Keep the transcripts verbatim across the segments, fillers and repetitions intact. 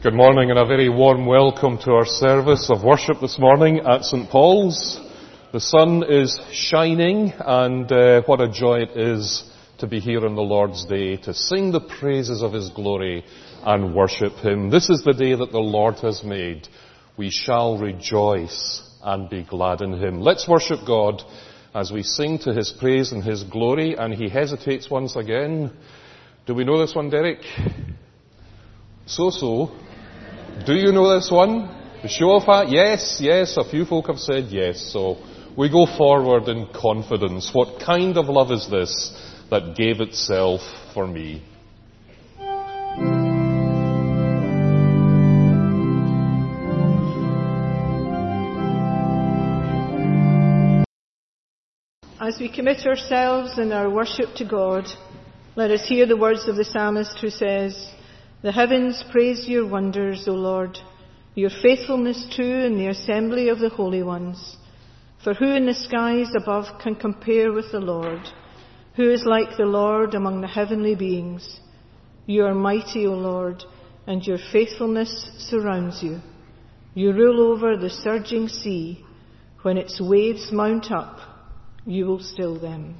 Good morning and a very warm welcome to our service of worship this morning at Saint Paul's. The sun is shining and uh, what a joy it is to be here on the Lord's Day, to sing the praises of His glory and worship Him. This is the day that the Lord has made. We shall rejoice and be glad in Him. Let's worship God as we sing to His praise and His glory. And He hesitates once again. Do we know this one, Derek? So-so. Do you know this one? The show of hat? Yes, yes, a few folk have said yes. So we go forward in confidence. What kind of love is this that gave itself for me? As we commit ourselves in our worship to God, let us hear the words of the psalmist who says, "The heavens praise your wonders, O Lord, your faithfulness too in the assembly of the holy ones. For who in the skies above can compare with the Lord? Who is like the Lord among the heavenly beings? You are mighty, O Lord, and your faithfulness surrounds you. You rule over the surging sea. When its waves mount up, you will still them."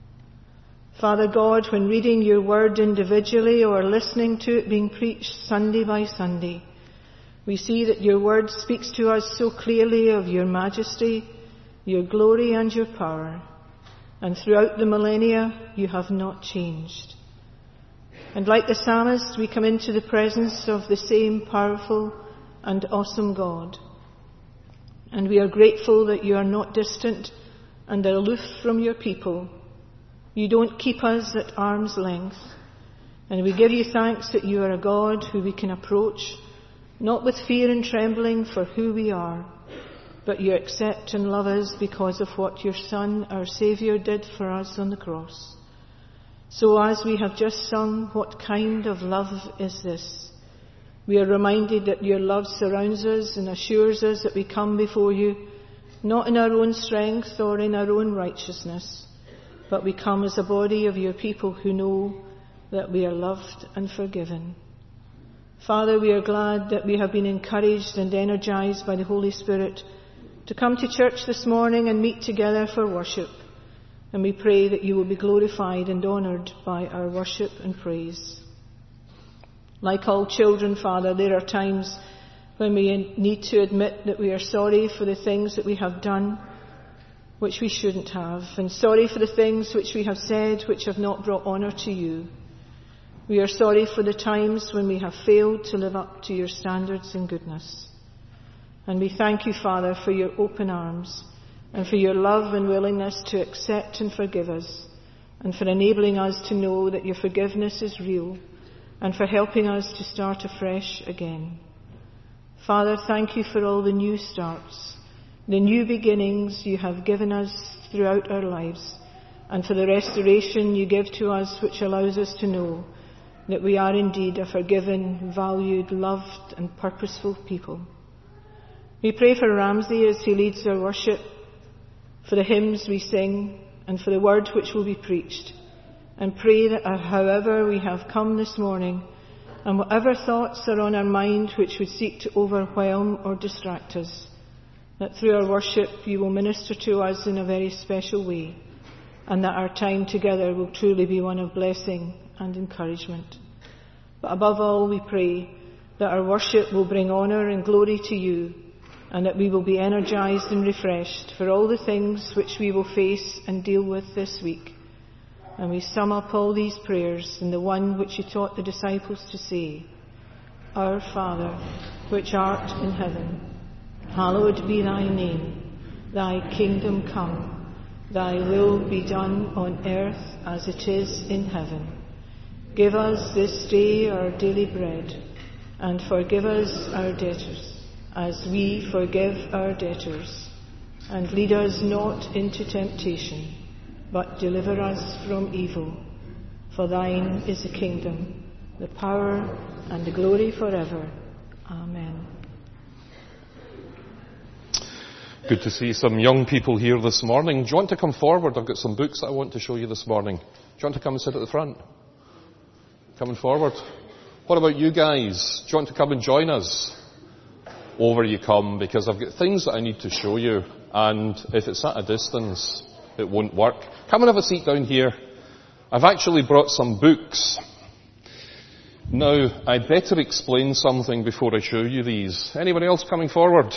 Father God, when reading your word individually or listening to it being preached Sunday by Sunday, we see that your word speaks to us so clearly of your majesty, your glory and your power. And throughout the millennia, you have not changed. And like the psalmist, we come into the presence of the same powerful and awesome God. And we are grateful that you are not distant and aloof from your people. You don't keep us at arm's length. And we give you thanks that you are a God who we can approach, not with fear and trembling for who we are, but you accept and love us because of what your Son, our Saviour, did for us on the cross. So as we have just sung, what kind of love is this? We are reminded that your love surrounds us and assures us that we come before you, not in our own strength or in our own righteousness, but we come as a body of your people who know that we are loved and forgiven. Father, we are glad that we have been encouraged and energized by the Holy Spirit to come to church this morning and meet together for worship. And we pray that you will be glorified and honoured by our worship and praise. Like all children, Father, there are times when we need to admit that we are sorry for the things that we have done which we shouldn't have, and sorry for the things which we have said which have not brought honour to you. We are sorry for the times when we have failed to live up to your standards and goodness. And we thank you, Father, for your open arms and for your love and willingness to accept and forgive us, and for enabling us to know that your forgiveness is real, and for helping us to start afresh again. Father, thank you for all the new starts, the new beginnings you have given us throughout our lives, and for the restoration you give to us, which allows us to know that we are indeed a forgiven, valued, loved and purposeful people. We pray for Ramsey as he leads our worship, for the hymns we sing and for the word which will be preached, and pray that however we have come this morning and whatever thoughts are on our mind which would seek to overwhelm or distract us, that through our worship you will minister to us in a very special way, and that our time together will truly be one of blessing and encouragement. But above all, we pray that our worship will bring honour and glory to you, and that we will be energised and refreshed for all the things which we will face and deal with this week. And we sum up all these prayers in the one which you taught the disciples to say, "Our Father, which art in heaven, hallowed be thy name. Thy kingdom come. Thy will be done on earth as it is in heaven. Give us this day our daily bread, and forgive us our debtors, as we forgive our debtors. And lead us not into temptation, but deliver us from evil. For thine is the kingdom, the power, and the glory forever. Amen." Good to see some young people here this morning. Do you want to come forward? I've got some books that I want to show you this morning. Do you want to come and sit at the front? Coming forward. What about you guys? Do you want to come and join us? Over you come, because I've got things that I need to show you, and if it's at a distance, it won't work. Come and have a seat down here. I've actually brought some books. Now, I'd better explain something before I show you these. Anyone else coming forward?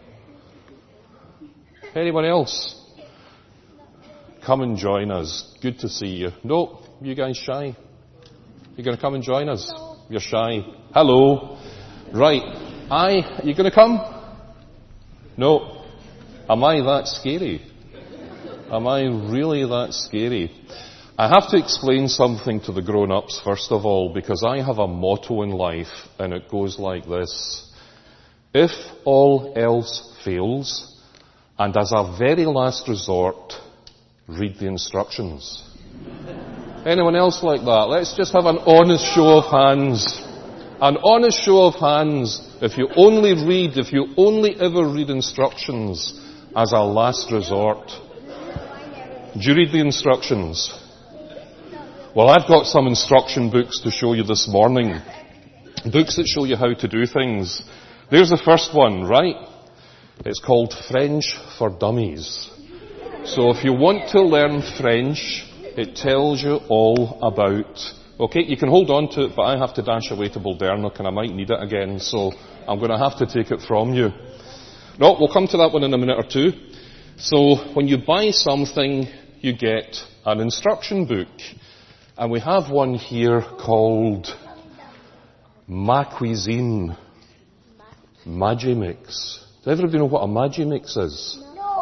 Anyone else? Come and join us. Good to see you. No, you guys shy? You're going to come and join us? You're shy. Hello. Right. I, are you going to come? No. Am I that scary? Am I really that scary? I have to explain something to the grown-ups first of all, because I have a motto in life, and it goes like this. If all else fails, and as a very last resort, read the instructions. Anyone else like that? Let's just have an honest show of hands. An honest show of hands. If you only read, if you only ever read instructions as a last resort. Do you read the instructions? Well, I've got some instruction books to show you this morning. Books that show you how to do things. There's the first one, right? It's called French for Dummies. So if you want to learn French, it tells you all about... Okay, you can hold on to it, but I have to dash away to Baldernock and I might need it again, so I'm going to have to take it from you. No, we'll come to that one in a minute or two. So when you buy something, you get an instruction book. And we have one here called Ma Cuisine Magimix. Does everybody know what a Magimix is?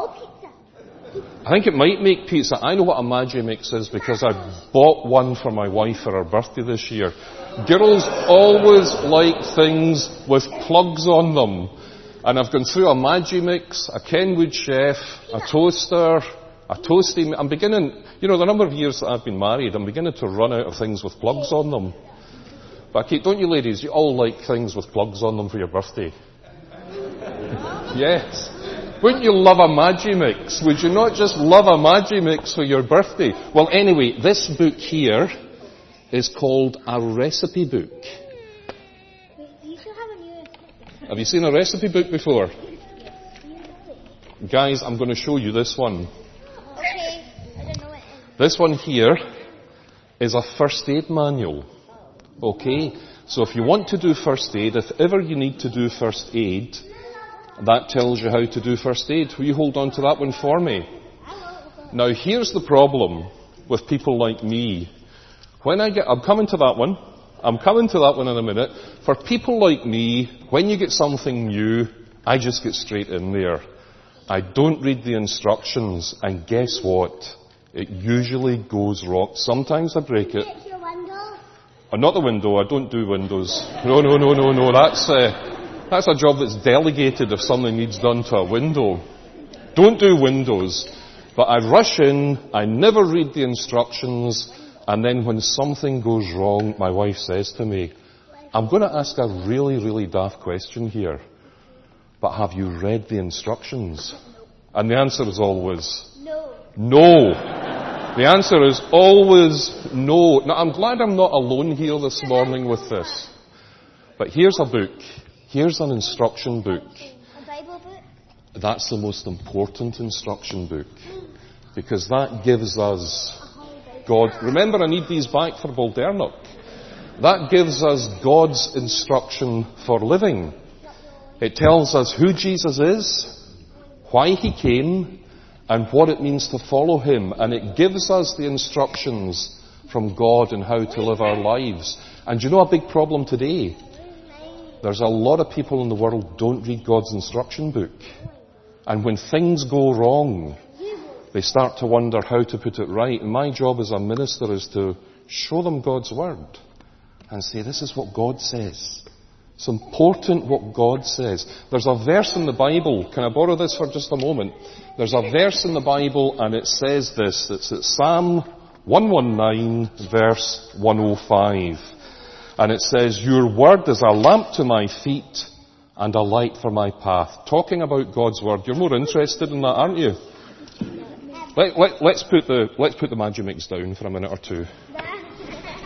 I think it might make pizza. I know what a Magimix is because I bought one for my wife for her birthday this year. Girls always like things with plugs on them. And I've gone through a Magimix, a Kenwood Chef, a toaster, a toasty... I'm beginning... You know, the number of years that I've been married, I'm beginning to run out of things with plugs on them. But I keep, don't you ladies, you all like things with plugs on them for your birthday? Yes. Wouldn't you love a Magimix? Would you not just love a Magimix for your birthday? Well, anyway, this book here is called a recipe book. You should have a new... Have you seen a recipe book before? Guys, I'm going to show you this one. Okay, I don't know what it is. This one here is a first aid manual. Okay? So if you want to do first aid, if ever you need to do first aid, that tells you how to do first aid. Will you hold on to that one for me? Now here's the problem with people like me. When I get, I'm coming to that one. I'm coming to that one in a minute. For people like me, when you get something new, I just get straight in there. I don't read the instructions, and guess what? It usually goes wrong. Sometimes I break it. Fix your window. Oh, not the window. I don't do windows. No, no, no, no, no. That's uh, that's a job that's delegated if something needs done to a window. Don't do windows. But I rush in. I never read the instructions. And then when something goes wrong, my wife says to me, I'm going to ask a really, really daft question here. But have you read the instructions? And the answer is always, No. no. The answer is always no. Now, I'm glad I'm not alone here this morning with this. But here's a book. Here's an instruction book. A Bible book? That's the most important instruction book. Because that gives us God. Remember, I need these back for Baldernock. That gives us God's instruction for living. It tells us who Jesus is, why he came, and what it means to follow him. And it gives us the instructions from God in how to live our lives. And do you know a big problem today? There's a lot of people in the world don't read God's instruction book. And when things go wrong, they start to wonder how to put it right. And my job as a minister is to show them God's word and say, this is what God says. It's important what God says. There's a verse in the Bible. Can I borrow this for just a moment? There's a verse in the Bible and it says this. It's at Psalm one nineteen, verse one oh five. And it says, your word is a lamp to my feet and a light for my path. Talking about God's word. You're more interested in that, aren't you? Let, let, let's put the let's put the Magimix down for a minute or two.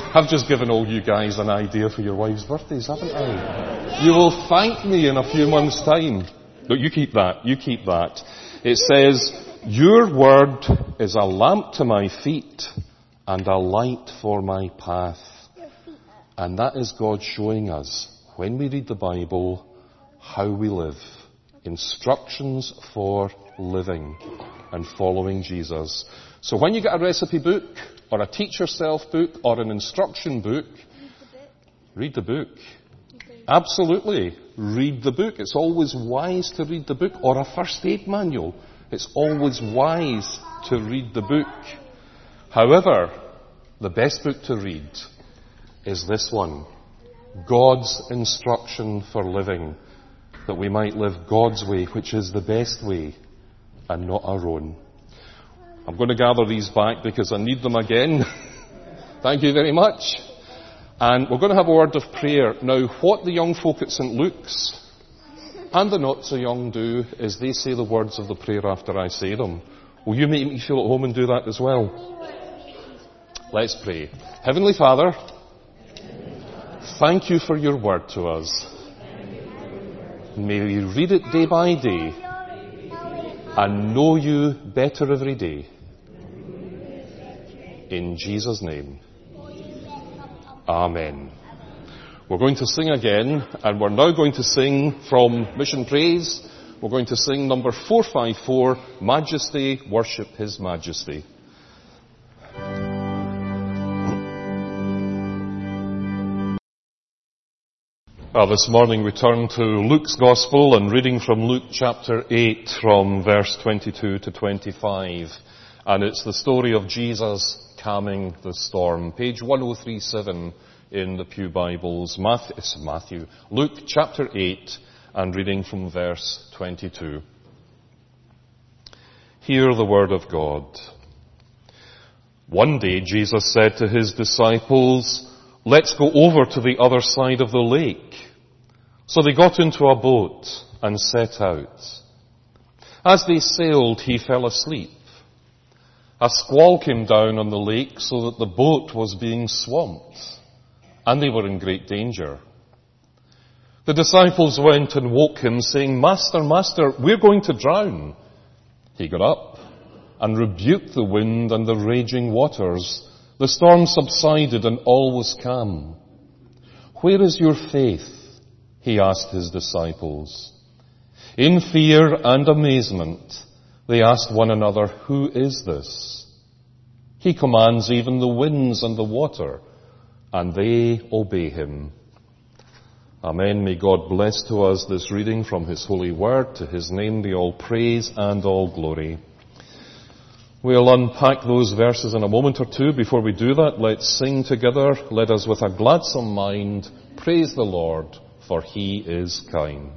I've just given all you guys an idea for your wives' birthdays, haven't I? You will thank me in a few months' time. No, you keep that. You keep that. It says, your word is a lamp to my feet and a light for my path. And that is God showing us, when we read the Bible, how we live. Instructions for living and following Jesus. So when you get a recipe book, or a teach yourself book, or an instruction book, read the book. Absolutely. Read the book. It's always wise to read the book, or a first aid manual. It's always wise to read the book. However, the best book to read is this one. God's instruction for living, that we might live God's way, which is the best way, and not our own. I'm going to gather these back because I need them again. Thank you very much. And we're going to have a word of prayer. Now, what the young folk at Saint Luke's and the not so young do is they say the words of the prayer after I say them. Will you make me feel at home and do that as well? Let's pray. Heavenly Father, thank you for your word to us. May we read it day by day and know you better every day. In Jesus' name. Amen. We're going to sing again, and we're now going to sing from Mission Praise. We're going to sing number four five four, Majesty, Worship His Majesty. Well, this morning we turn to Luke's Gospel and reading from Luke chapter eight from verse twenty-two to twenty-five. And it's the story of Jesus calming the storm. Page ten thirty-seven in the Pew Bibles. Matthew, it's Matthew. Luke chapter eight and reading from verse twenty-two. Hear the word of God. One day Jesus said to his disciples, let's go over to the other side of the lake. So they got into a boat and set out. As they sailed, he fell asleep. A squall came down on the lake so that the boat was being swamped, and they were in great danger. The disciples went and woke him, saying, Master, Master, we're going to drown. He got up and rebuked the wind and the raging waters. The storm subsided and all was calm. Where is your faith? He asked his disciples. In fear and amazement, they asked one another, who is this? He commands even the winds and the water, and they obey him. Amen. May God bless to us this reading from his holy word. To his name be all praise and all glory. We'll unpack those verses in a moment or two. Before we do that, let's sing together. Let us with a gladsome mind praise the Lord, for he is kind.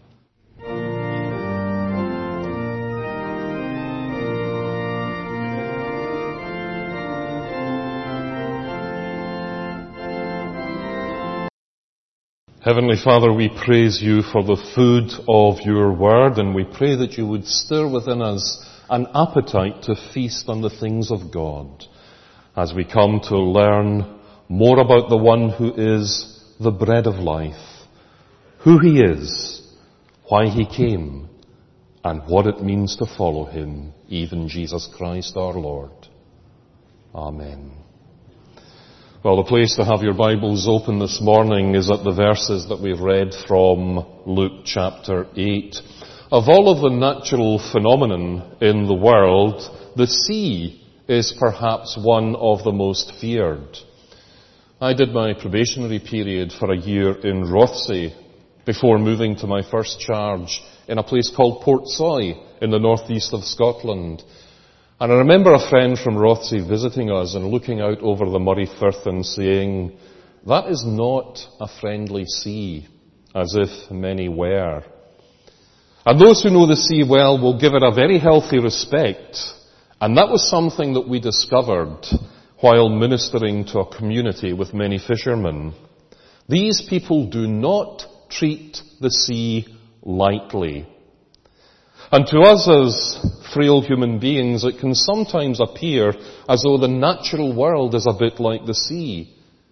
Heavenly Father, we praise you for the food of your word, and we pray that you would stir within us an appetite to feast on the things of God as we come to learn more about the one who is the bread of life, who he is, why he came, and what it means to follow him, even Jesus Christ our Lord. Amen. Well, the place to have your Bibles open this morning is at the verses that we've read from Luke chapter eight. Of all of the natural phenomenon in the world, the sea is perhaps one of the most feared. I did my probationary period for a year in Rothesay before moving to my first charge in a place called Portsoy in the northeast of Scotland. And I remember a friend from Rothesay visiting us and looking out over the Moray Firth and saying, that is not a friendly sea, as if many were. And those who know the sea well will give it a very healthy respect. And that was something that we discovered while ministering to a community with many fishermen. These people do not treat the sea lightly. And to us as frail human beings, it can sometimes appear as though the natural world is a bit like the sea.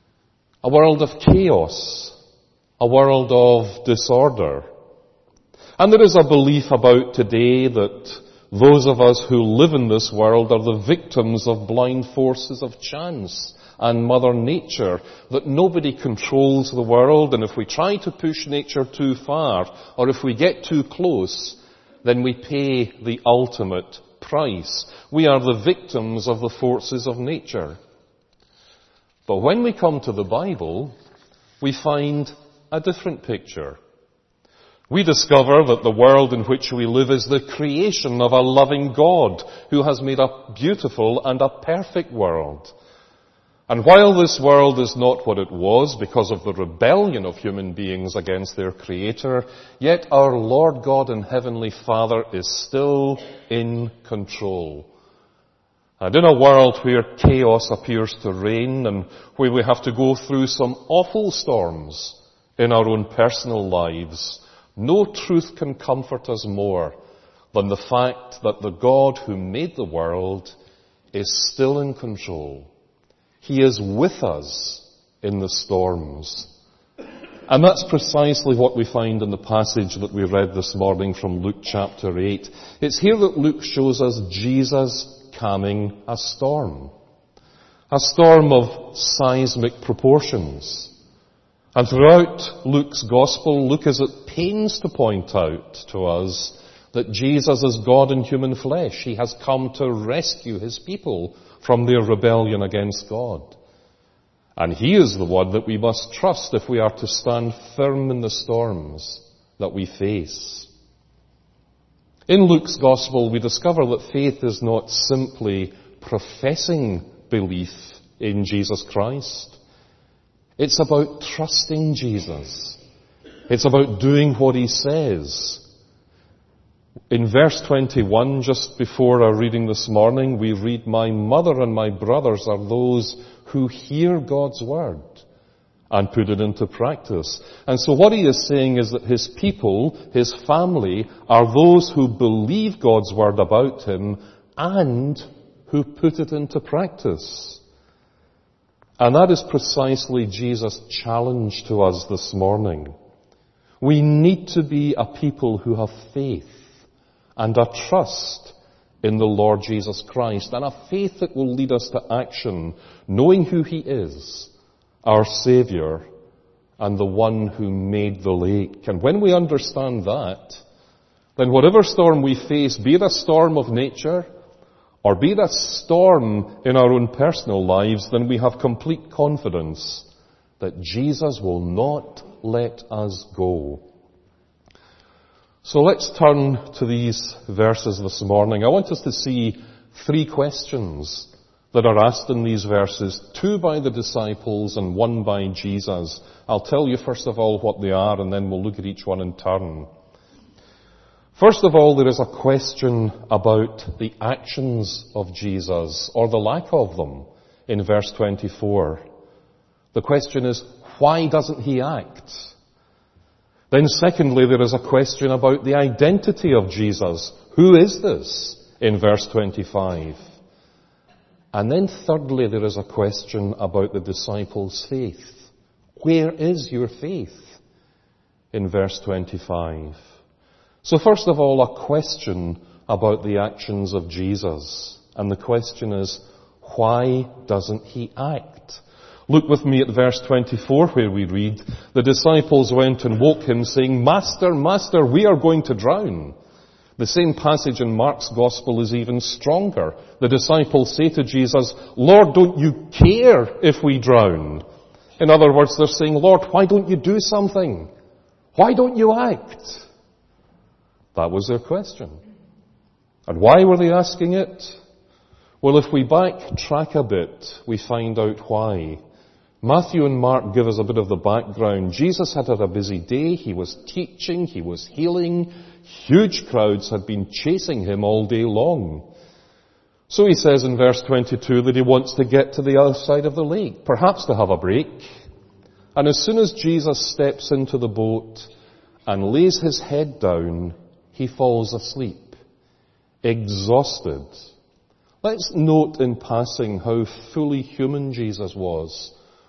a world of chaos, a world of disorder. And there is a belief about today that those of us who live in this world are the victims of blind forces of chance and Mother Nature, that nobody controls the world, and if we try to push nature too far, or if we get too close, then we pay the ultimate price. We are the victims of the forces of nature. But when we come to the Bible, we find a different picture. We discover that the world in which we live is the creation of a loving God who has made a beautiful and a perfect world. And while this world is not what it was because of the rebellion of human beings against their Creator, yet our Lord God and Heavenly Father is still in control. And in a world where chaos appears to reign and where we have to go through some awful storms in our own personal lives, no truth can comfort us more than the fact that the God who made the world is still in control. He is with us in the storms. And that's precisely what we find in the passage that we read this morning from Luke chapter eight. It's here that Luke shows us Jesus calming a storm. A storm of seismic proportions. And throughout Luke's gospel, Luke is at pains to point out to us that Jesus is God in human flesh. He has come to rescue his people from their rebellion against God. And he is the one that we must trust if we are to stand firm in the storms that we face. In Luke's gospel, we discover that faith is not simply professing belief in Jesus Christ. It's about trusting Jesus. It's about doing what he says. In verse twenty-one, just before our reading this morning, we read, "My mother and my brothers are those who hear God's word and put it into practice." And so what he is saying is that his people, his family, are those who believe God's word about him and who put it into practice. And that is precisely Jesus' challenge to us this morning. We need to be a people who have faith and a trust in the Lord Jesus Christ, and a faith that will lead us to action, knowing who he is, our Saviour, and the one who made the lake. And when we understand that, then whatever storm we face, be it a storm of nature, or be it a storm in our own personal lives, then we have complete confidence that Jesus will not let us go. So let's turn to these verses this morning. I want us to see three questions that are asked in these verses, two by the disciples and one by Jesus. I'll tell you first of all what they are, and then we'll look at each one in turn. First of all, there is a question about the actions of Jesus, or the lack of them, in verse twenty-four. The question is, why doesn't he act? Then secondly, there is a question about the identity of Jesus. Who is this? In verse twenty-five. And then thirdly, there is a question about the disciples' faith. Where is your faith? In verse twenty-five. So first of all, a question about the actions of Jesus. And the question is, why doesn't he act? Look with me at verse twenty-four where we read, "The disciples went and woke him saying, 'Master, Master, we are going to drown.'" The same passage in Mark's Gospel is even stronger. The disciples say to Jesus, "Lord, don't you care if we drown?" In other words, they're saying, "Lord, why don't you do something? Why don't you act?" That was their question. And why were they asking it? Well, if we backtrack a bit, we find out why. Matthew and Mark give us a bit of the background. Jesus had had a busy day. He was teaching. He was healing. Huge crowds had been chasing him all day long. So he says in verse twenty-two that he wants to get to the other side of the lake, perhaps to have a break. And as soon as Jesus steps into the boat and lays his head down, he falls asleep, exhausted. Let's note in passing how fully human Jesus was.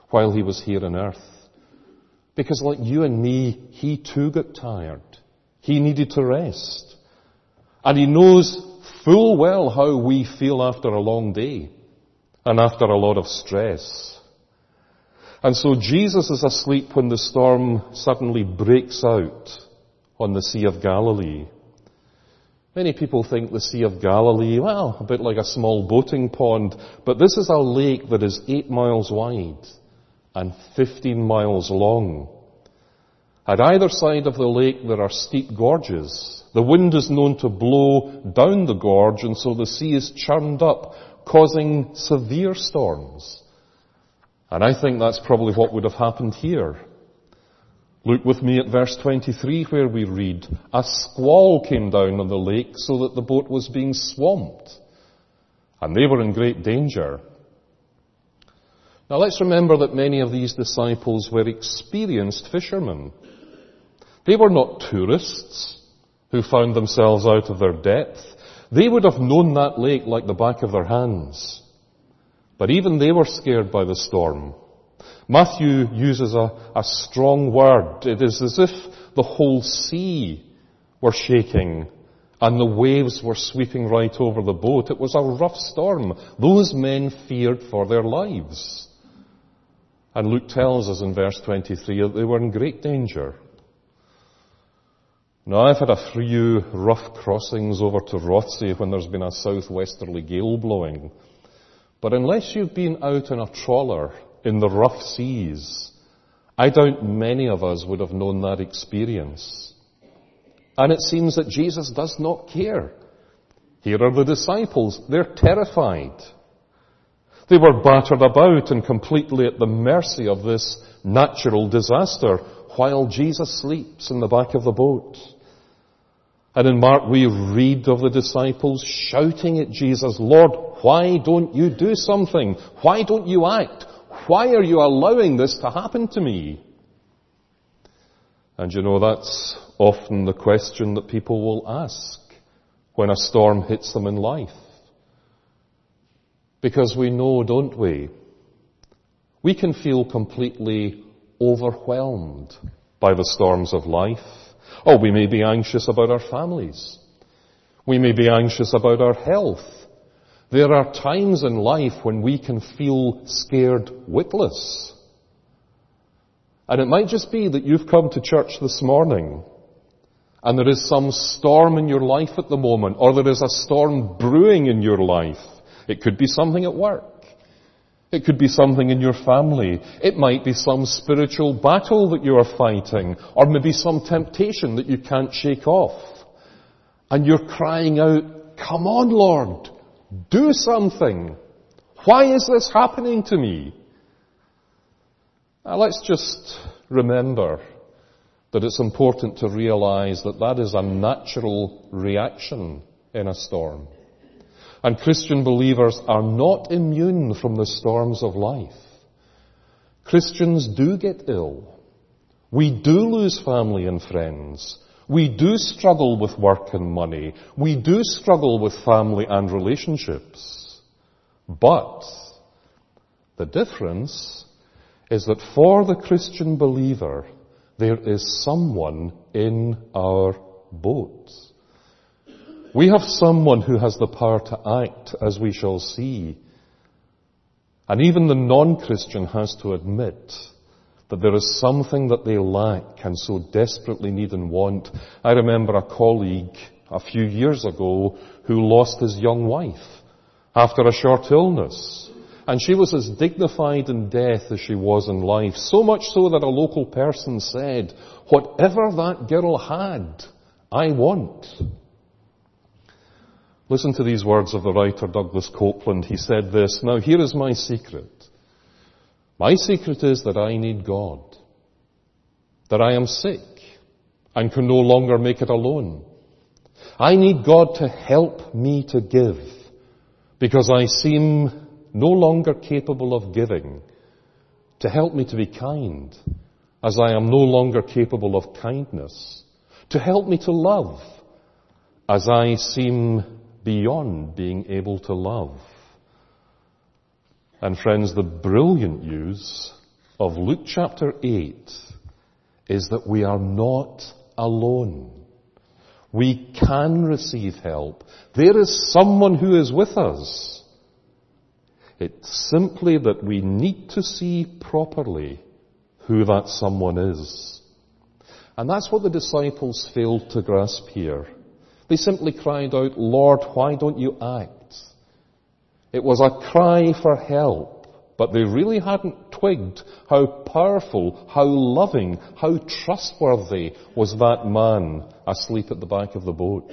while he was here on earth. Because like you and me, he too got tired. He needed to rest. And he knows full well how we feel after a long day and after a lot of stress. And so Jesus is asleep when the storm suddenly breaks out on the Sea of Galilee. Many people think the Sea of Galilee, well, a bit like a small boating pond, but this is a lake that is eight miles wide and fifteen miles long. At either side of the lake there are steep gorges. The wind is known to blow down the gorge, and so the sea is churned up, causing severe storms. And I think that's probably what would have happened here. Look with me at verse twenty-three where we read, a squall came down on the lake so that the boat was being swamped. And they were in great danger. Now let's remember that many of these disciples were experienced fishermen. They were not tourists who found themselves out of their depth. They would have known that lake like the back of their hands. But even they were scared by the storm. Matthew uses a, a strong word. It is as if the whole sea were shaking and the waves were sweeping right over the boat. It was a rough storm. Those men feared for their lives. And Luke tells us in verse twenty-three that they were in great danger. Now, I've had a few rough crossings over to Rothsay when there's been a southwesterly gale blowing. But unless you've been out in a trawler in the rough seas, I doubt many of us would have known that experience. And it seems that Jesus does not care. Here are the disciples. They're terrified. They were battered about and completely at the mercy of this natural disaster while Jesus sleeps in the back of the boat. And in Mark we read of the disciples shouting at Jesus, Lord, why don't you do something? Why don't you act? Why are you allowing this to happen to me? And you know, that's often the question that people will ask when a storm hits them in life. Because we know, don't we? We can feel completely overwhelmed by the storms of life. Oh, we may be anxious about our families. We may be anxious about our health. There are times in life when we can feel scared witless. And it might just be that you've come to church this morning and there is some storm in your life at the moment, or there is a storm brewing in your life. It could be something at work. It could be something in your family. It might be some spiritual battle that you are fighting, or maybe some temptation that you can't shake off. And you're crying out, come on, Lord, do something. Why is this happening to me? Now, let's just remember that it's important to realize that that is a natural reaction in a storm. And Christian believers are not immune from the storms of life. Christians do get ill. We do lose family and friends. We do struggle with work and money. We do struggle with family and relationships. But the difference is that for the Christian believer, there is someone in our boat. We have someone who has the power to act, as we shall see. And even the non-Christian has to admit that there is something that they lack and so desperately need and want. I remember a colleague a few years ago who lost his young wife after a short illness. And she was as dignified in death as she was in life. So much so that a local person said, whatever that girl had, I want. Listen to these words of the writer Douglas Copeland. He said this, now here is my secret. My secret is that I need God. That I am sick and can no longer make it alone. I need God to help me to give because I seem no longer capable of giving. To help me to be kind as I am no longer capable of kindness. To help me to love as I seem beyond being able to love. And friends, the brilliant news of Luke chapter eight is that we are not alone. We can receive help. There is someone who is with us. It's simply that we need to see properly who that someone is. And that's what the disciples failed to grasp here. They simply cried out, "Lord, why don't you act?" It was a cry for help, but they really hadn't twigged how powerful, how loving, how trustworthy was that man asleep at the back of the boat.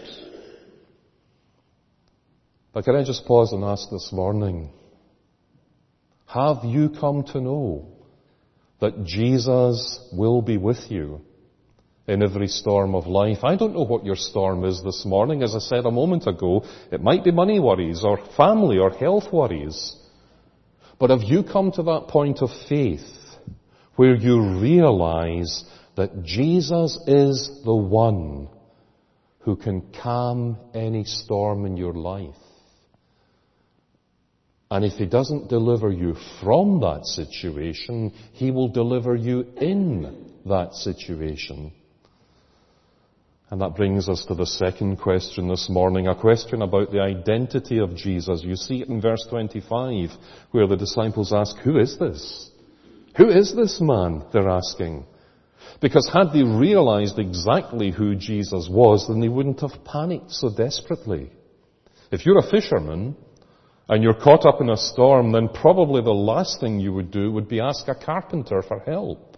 But can I just pause and ask this morning, have you come to know that Jesus will be with you in every storm of life? I don't know what your storm is this morning. As I said a moment ago, it might be money worries or family or health worries. But have you come to that point of faith where you realize that Jesus is the one who can calm any storm in your life? And if he doesn't deliver you from that situation, he will deliver you in that situation. And that brings us to the second question this morning, a question about the identity of Jesus. You see it in verse twenty-five, where the disciples ask, "Who is this? Who is this man?" they're asking. Because had they realized exactly who Jesus was, then they wouldn't have panicked so desperately. If you're a fisherman and you're caught up in a storm, then probably the last thing you would do would be ask a carpenter for help.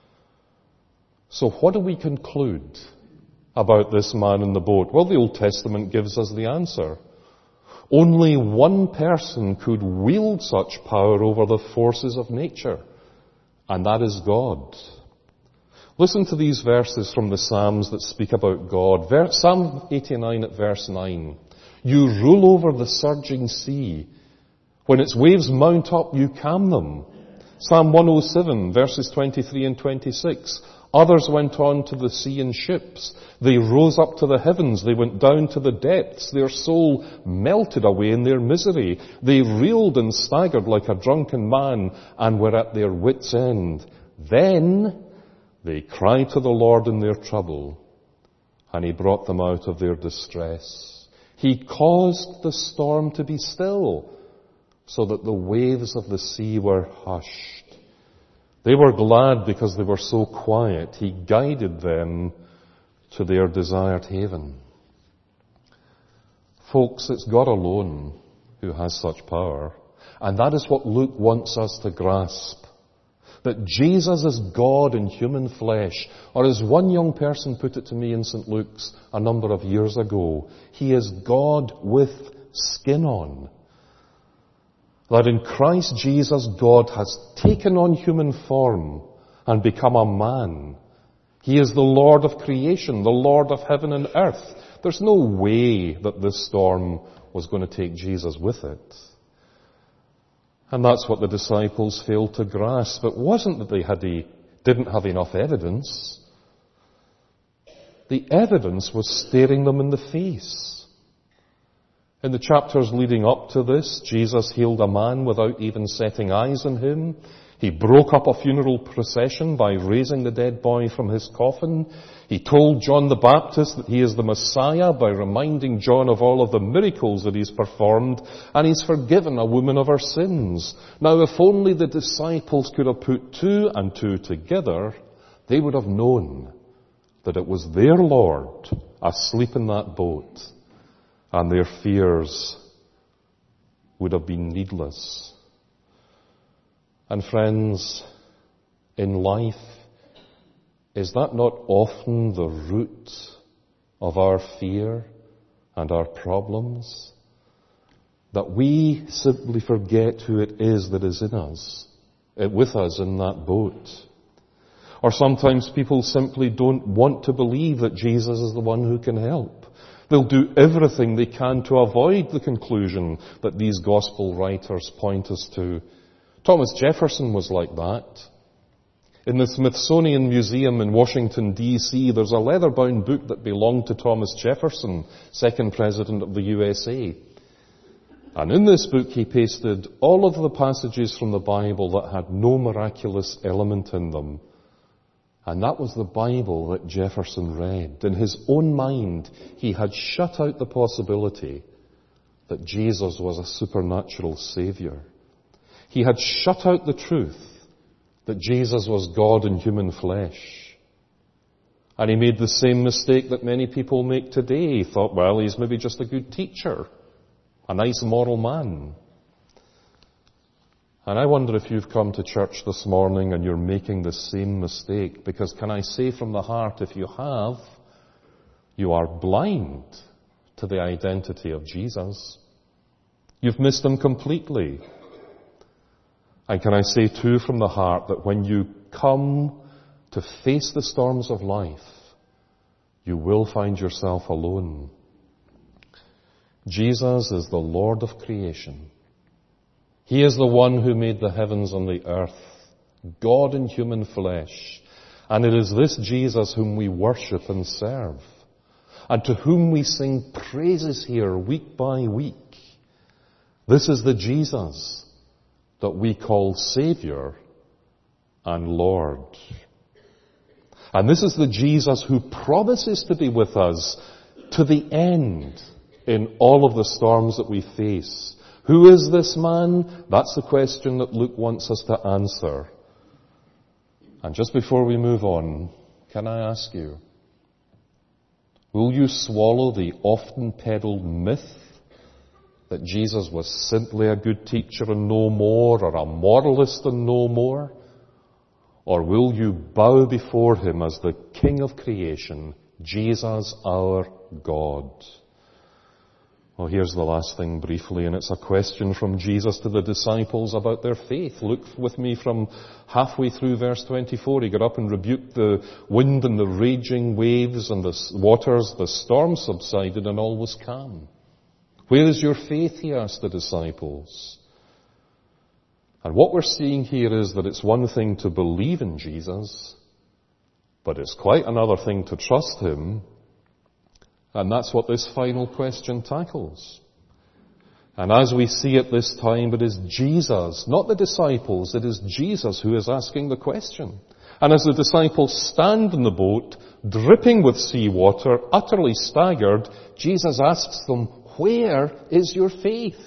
So what do we conclude about this man in the boat? Well, the Old Testament gives us the answer. Only one person could wield such power over the forces of nature, and that is God. Listen to these verses from the Psalms that speak about God. Psalm eighty-nine at verse nine. "You rule over the surging sea. When its waves mount up, you calm them." Psalm one oh seven, verses twenty-three and twenty-six. "Others went on to the sea in ships. They rose up to the heavens. They went down to the depths. Their soul melted away in their misery. They reeled and staggered like a drunken man and were at their wits' end. Then they cried to the Lord in their trouble, and he brought them out of their distress. He caused the storm to be still, so that the waves of the sea were hushed. They were glad because they were so quiet. He guided them to their desired haven." Folks, it's God alone who has such power. And that is what Luke wants us to grasp. That Jesus is God in human flesh. Or as one young person put it to me in Saint Luke's a number of years ago, he is God with skin on. That in Christ Jesus, God has taken on human form and become a man. He is the Lord of creation, the Lord of heaven and earth. There's no way that this storm was going to take Jesus with it. And that's what the disciples failed to grasp. It wasn't that they had a, didn't have enough evidence. The evidence was staring them in the face. In the chapters leading up to this, Jesus healed a man without even setting eyes on him. He broke up a funeral procession by raising the dead boy from his coffin. He told John the Baptist that he is the Messiah by reminding John of all of the miracles that he's performed, and he's forgiven a woman of her sins. Now, if only the disciples could have put two and two together, they would have known that it was their Lord asleep in that boat, and their fears would have been needless. And friends, in life, is that not often the root of our fear and our problems? That we simply forget who it is that is in us, with us in that boat. Or sometimes people simply don't want to believe that Jesus is the one who can help. They'll do everything they can to avoid the conclusion that these gospel writers point us to. Thomas Jefferson was like that. In the Smithsonian Museum in Washington, D C, there's a leather-bound book that belonged to Thomas Jefferson, second president of the U S A. And in this book he pasted all of the passages from the Bible that had no miraculous element in them. And that was the Bible that Jefferson read. In his own mind, he had shut out the possibility that Jesus was a supernatural Savior. He had shut out the truth that Jesus was God in human flesh. And he made the same mistake that many people make today. He thought, well, he's maybe just a good teacher, a nice moral man. And I wonder if you've come to church this morning and you're making the same mistake, because can I say from the heart, if you have, you are blind to the identity of Jesus. You've missed him completely. And can I say too from the heart that when you come to face the storms of life, you will find yourself alone. Jesus is the Lord of creation. He is the one who made the heavens and the earth, God in human flesh. And it is this Jesus whom we worship and serve, and to whom we sing praises here week by week. This is the Jesus that we call Savior and Lord. And this is the Jesus who promises to be with us to the end in all of the storms that we face. Who is this man? That's the question that Luke wants us to answer. And just before we move on, can I ask you, will you swallow the often peddled myth that Jesus was simply a good teacher and no more, or a moralist and no more? Or will you bow before him as the King of creation, Jesus our God? Well, here's the last thing briefly, and it's a question from Jesus to the disciples about their faith. Look with me from halfway through verse twenty-four. He got up and rebuked the wind and the raging waves and the waters. The storm subsided and all was calm. Where is your faith? He asked the disciples. And what we're seeing here is that it's one thing to believe in Jesus, but it's quite another thing to trust him. And that's what this final question tackles. And as we see at this time, it is Jesus, not the disciples, it is Jesus who is asking the question. And as the disciples stand in the boat, dripping with seawater, utterly staggered, Jesus asks them, where is your faith?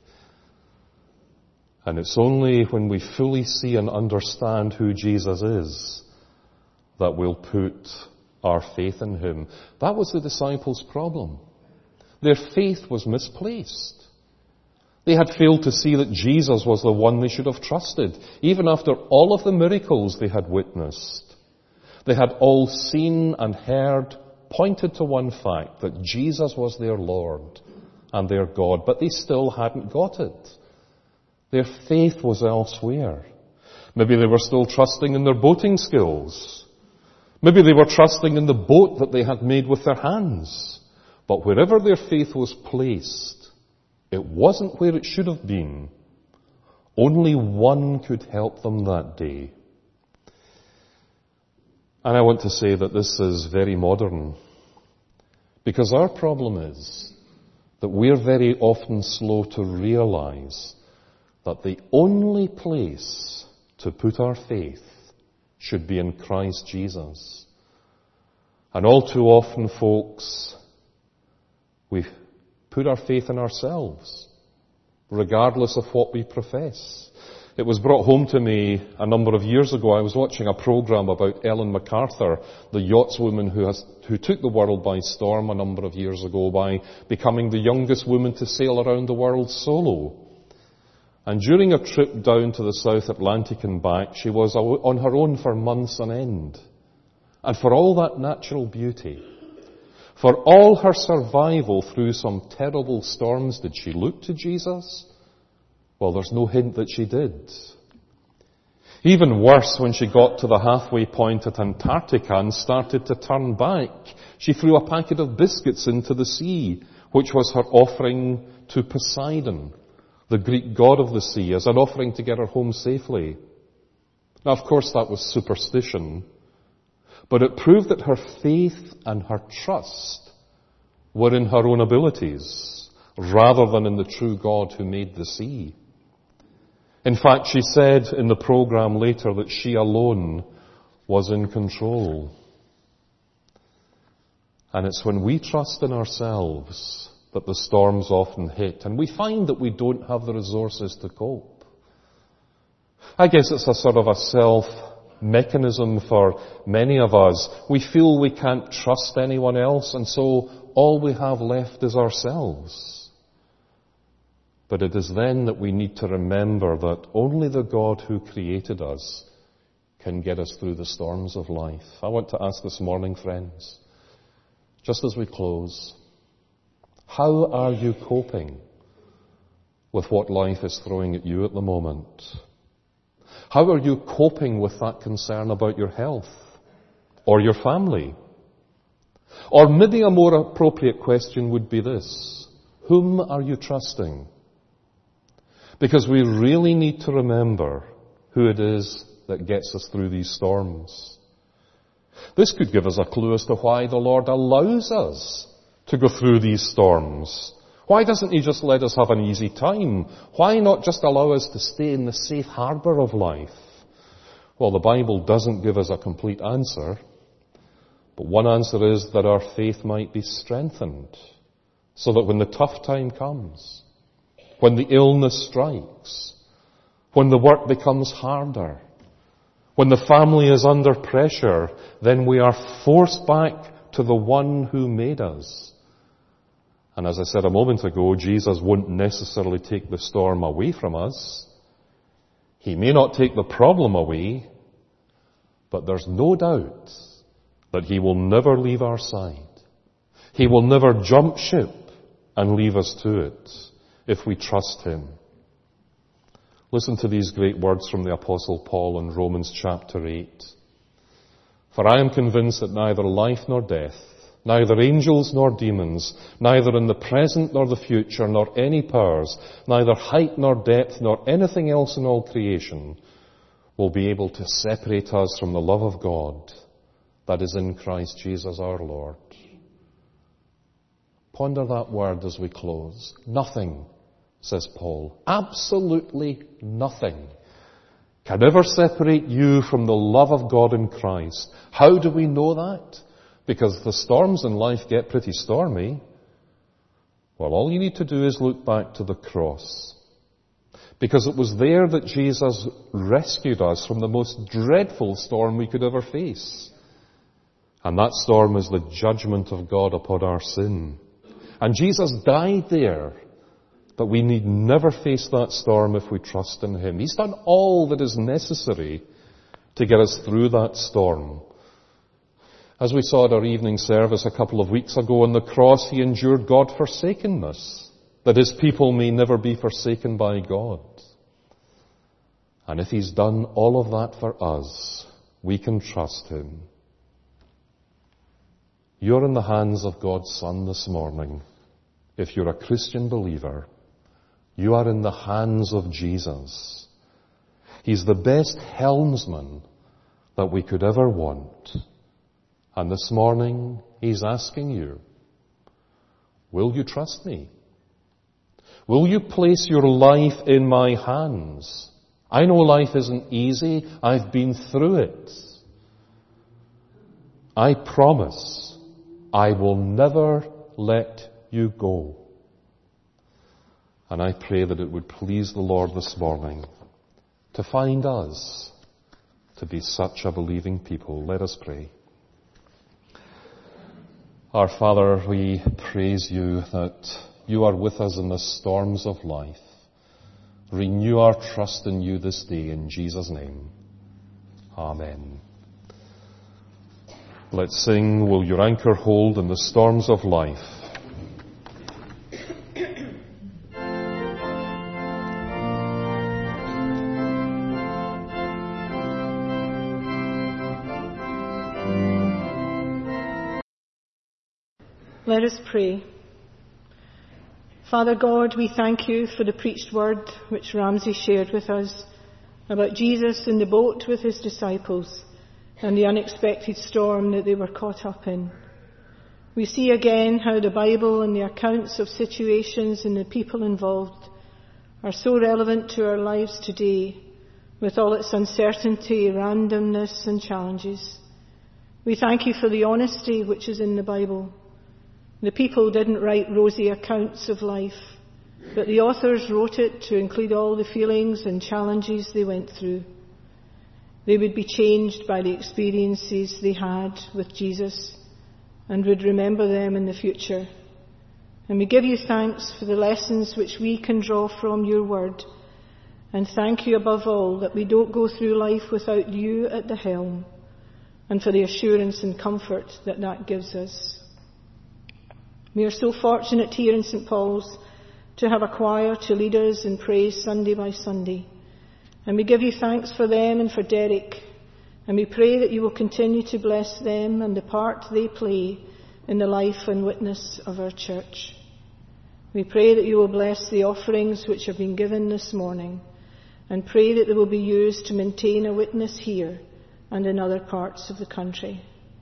And it's only when we fully see and understand who Jesus is that we'll put our faith in him. That was the disciples' problem. Their faith was misplaced. They had failed to see that Jesus was the one they should have trusted, even after all of the miracles they had witnessed. They had all seen and heard pointed to one fact, that Jesus was their Lord and their God, but they still hadn't got it. Their faith was elsewhere. Maybe they were still trusting in their boating skills. Maybe they were trusting in the boat that they had made with their hands. But wherever their faith was placed, it wasn't where it should have been. Only one could help them that day. And I want to say that this is very modern, because our problem is that we're very often slow to realize that the only place to put our faith should be in Christ Jesus. And all too often, folks, we put our faith in ourselves, regardless of what we profess. It was brought home to me a number of years ago. I was watching a program about Ellen MacArthur, the yachtswoman who has, who took the world by storm a number of years ago by becoming the youngest woman to sail around the world solo. And during a trip down to the South Atlantic and back, she was on her own for months on end. And for all that natural beauty, for all her survival through some terrible storms, did she look to Jesus? Well, there's no hint that she did. Even worse, when she got to the halfway point at Antarctica and started to turn back, she threw a packet of biscuits into the sea, which was her offering to Poseidon, the Greek god of the sea, as an offering to get her home safely. Now, of course, that was superstition, but it proved that her faith and her trust were in her own abilities, rather than in the true God who made the sea. In fact, she said in the program later that she alone was in control. And it's when we trust in ourselves that the storms often hit, and we find that we don't have the resources to cope. I guess it's a sort of a self-mechanism for many of us. We feel we can't trust anyone else, and so all we have left is ourselves. But it is then that we need to remember that only the God who created us can get us through the storms of life. I want to ask this morning, friends, just as we close, how are you coping with what life is throwing at you at the moment? How are you coping with that concern about your health or your family? Or maybe a more appropriate question would be this: whom are you trusting? Because we really need to remember who it is that gets us through these storms. This could give us a clue as to why the Lord allows us to go through these storms. Why doesn't He just let us have an easy time? Why not just allow us to stay in the safe harbor of life? Well, the Bible doesn't give us a complete answer, but one answer is that our faith might be strengthened, so that when the tough time comes, when the illness strikes, when the work becomes harder, when the family is under pressure, then we are forced back to the one who made us. And as I said a moment ago, Jesus won't necessarily take the storm away from us. He may not take the problem away, but there's no doubt that He will never leave our side. He will never jump ship and leave us to it if we trust Him. Listen to these great words from the Apostle Paul in Romans chapter eight. For I am convinced that neither life nor death, neither angels nor demons, neither in the present nor the future, nor any powers, neither height nor depth, nor anything else in all creation will be able to separate us from the love of God that is in Christ Jesus our Lord. Ponder that word as we close. Nothing, says Paul, absolutely nothing can ever separate you from the love of God in Christ. How do we know that? Because the storms in life get pretty stormy. Well, all you need to do is look back to the cross. Because it was there that Jesus rescued us from the most dreadful storm we could ever face. And that storm is the judgment of God upon our sin. And Jesus died there. But we need never face that storm if we trust in Him. He's done all that is necessary to get us through that storm. As we saw at our evening service a couple of weeks ago, on the cross He endured God-forsakenness, that His people may never be forsaken by God. And if He's done all of that for us, we can trust Him. You're in the hands of God's Son this morning. If you're a Christian believer, you are in the hands of Jesus. He's the best helmsman that we could ever want. And this morning, He's asking you, will you trust me? Will you place your life in my hands? I know life isn't easy. I've been through it. I promise I will never let you go. And I pray that it would please the Lord this morning to find us to be such a believing people. Let us pray. Our Father, we praise You that You are with us in the storms of life. Renew our trust in You this day in Jesus' name. Amen. Let's sing, Will Your Anchor Hold in the Storms of Life? Let us pray. Father God, we thank You for the preached word which Ramsey shared with us about Jesus in the boat with His disciples and the unexpected storm that they were caught up in. We see again how the Bible and the accounts of situations and the people involved are so relevant to our lives today, with all its uncertainty, randomness and challenges. We thank you for the honesty which is in the Bible. The people didn't write rosy accounts of life, but the authors wrote it to include all the feelings and challenges they went through. They would be changed by the experiences they had with Jesus and would remember them in the future. And we give you thanks for the lessons which we can draw from your word. And thank you above all that we don't go through life without you at the helm, and for the assurance and comfort that that gives us. We are so fortunate here in Saint Paul's to have a choir to lead us in praise Sunday by Sunday. And we give you thanks for them and for Derek. And we pray that you will continue to bless them and the part they play in the life and witness of our church. We pray that you will bless the offerings which have been given this morning, and pray that they will be used to maintain a witness here and in other parts of the country.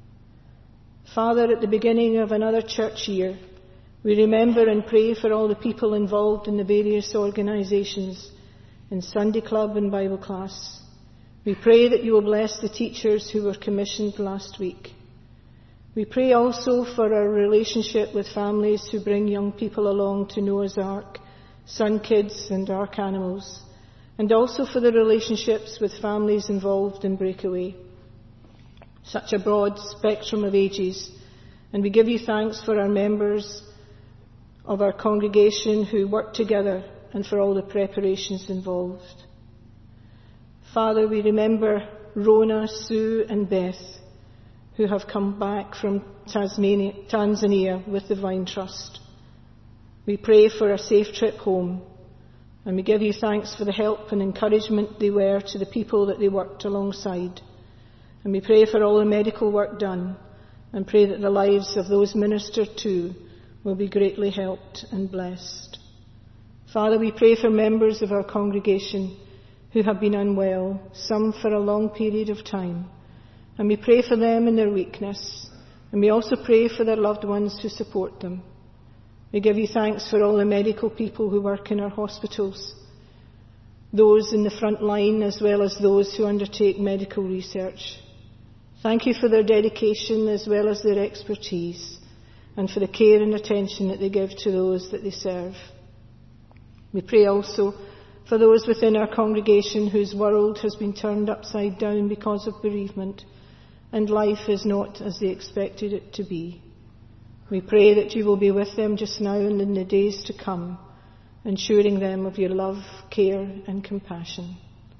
Father, at the beginning of another church year, we remember and pray for all the people involved in the various organisations, in Sunday Club and Bible class. We pray that you will bless the teachers who were commissioned last week. We pray also for our relationship with families who bring young people along to Noah's Ark, Sun Kids and Ark Animals, and also for the relationships with families involved in Breakaway. Such a broad spectrum of ages, and we give you thanks for our members of our congregation who work together and for all the preparations involved. Father, we remember Rona, Sue and Beth, who have come back from Tasmania, Tanzania with the Vine Trust. We pray for a safe trip home, and we give you thanks for the help and encouragement they were to the people that they worked alongside. And we pray for all the medical work done, and pray that the lives of those ministered to will be greatly helped and blessed. Father, we pray for members of our congregation who have been unwell, some for a long period of time, and we pray for them in their weakness, and we also pray for their loved ones who support them. We give you thanks for all the medical people who work in our hospitals, those in the front line as well as those who undertake medical research. Thank you for their dedication as well as their expertise, and for the care and attention that they give to those that they serve. We pray also for those within our congregation whose world has been turned upside down because of bereavement, and life is not as they expected it to be. We pray that you will be with them just now and in the days to come, ensuring them of your love, care and compassion.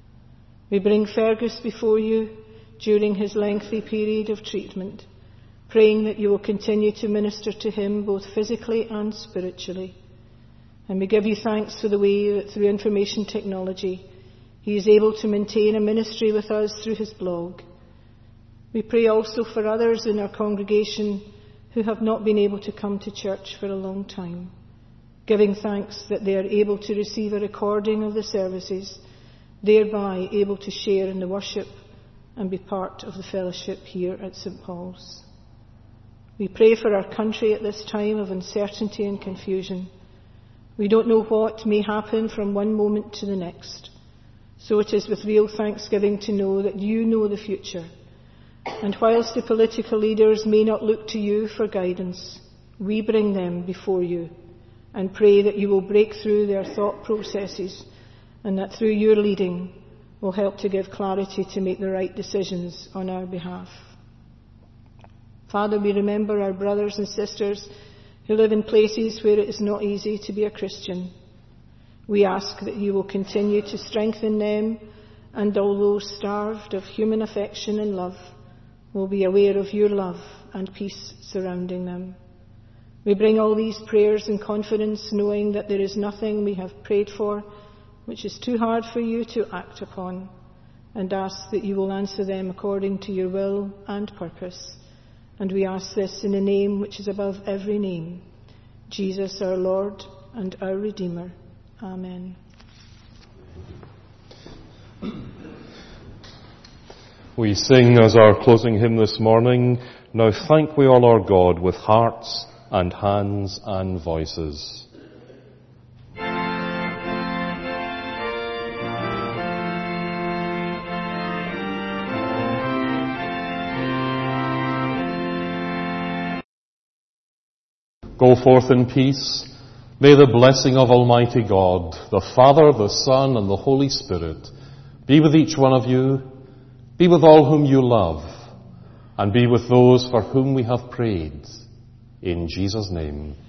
We bring Fergus before you during his lengthy period of treatment, praying that you will continue to minister to him both physically and spiritually. And we give you thanks for the way that through information technology he is able to maintain a ministry with us through his blog. We pray also for others in our congregation who have not been able to come to church for a long time, giving thanks that they are able to receive a recording of the services, thereby able to share in the worship and be part of the fellowship here at Saint Paul's. We pray for our country at this time of uncertainty and confusion. We don't know what may happen from one moment to the next, so it is with real thanksgiving to know that you know the future. And whilst the political leaders may not look to you for guidance, we bring them before you and pray that you will break through their thought processes, and that through your leading will help to give clarity to make the right decisions on our behalf. Father, we remember our brothers and sisters who live in places where it is not easy to be a Christian. We ask that you will continue to strengthen them, and all those starved of human affection and love will be aware of your love and peace surrounding them. We bring all these prayers in confidence, knowing that there is nothing we have prayed for which is too hard for you to act upon, and ask that you will answer them according to your will and purpose. And we ask this in the name which is above every name, Jesus our Lord and our Redeemer. Amen. We sing as our closing hymn this morning, Now thank we all our God with hearts and hands and voices. Go forth in peace. May the blessing of Almighty God, the Father, the Son, and the Holy Spirit be with each one of you, be with all whom you love, and be with those for whom we have prayed. In Jesus' name.